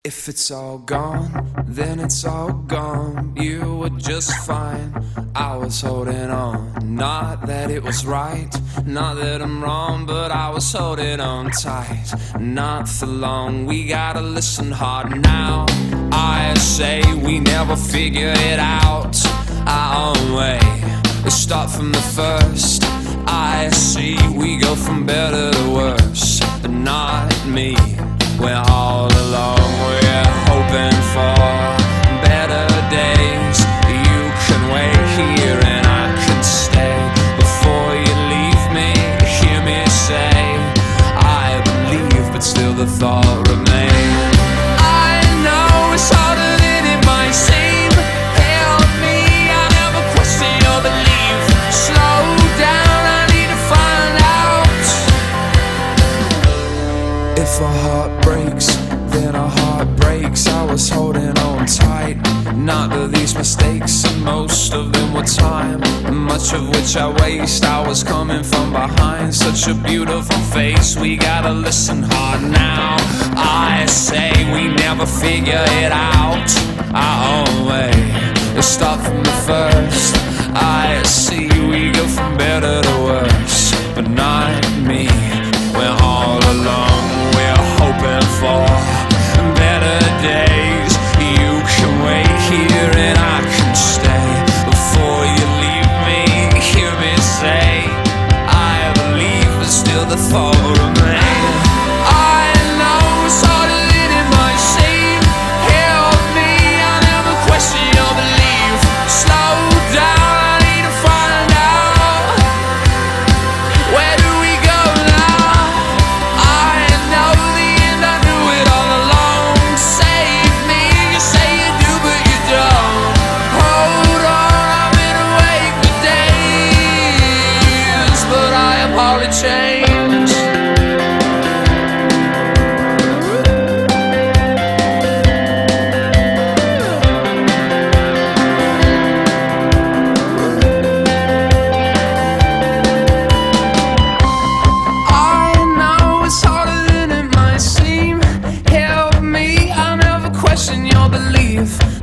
If it's all gone, then it's all gone. You were just fine, I was holding on. Not that it was right, not that I'm wrong, but I was holding on tight. Not for long, we gotta listen hard now. I say we never figure it out our own way. We start from the first. I see we go from better to worse, but not me. We're all alone, we're hoping for better days. You can wait here and I can stay. Before you leave me, hear me say I believe, but still the thought remains. I know it's harder than it might seem. Help me, I never question your belief. Slow down, I need to find out. If a heart breaks, then our heart breaks. I was holding on tight, not to these mistakes, and most of them were time, much of which I waste. I was coming from behind such a beautiful face. We gotta listen hard now. I say we never figure it out our own way. Let's start from the first. I see we go from better to worse, but not me. We're all alone, we're hoping for better days. You can wait here and I can stay. Before you leave me, hear me say I believe, but still the thought remains. I know it's harder than it might seem. Help me, I never question your belief. Slow down, I need to find out. Where do we go now? I know the end, I knew it all along. Save me, you say you do, but you don't. Hold on, I've been awake for days, but I have hardly changed. I know it's harder than it might seem. Help me, I never question your belief.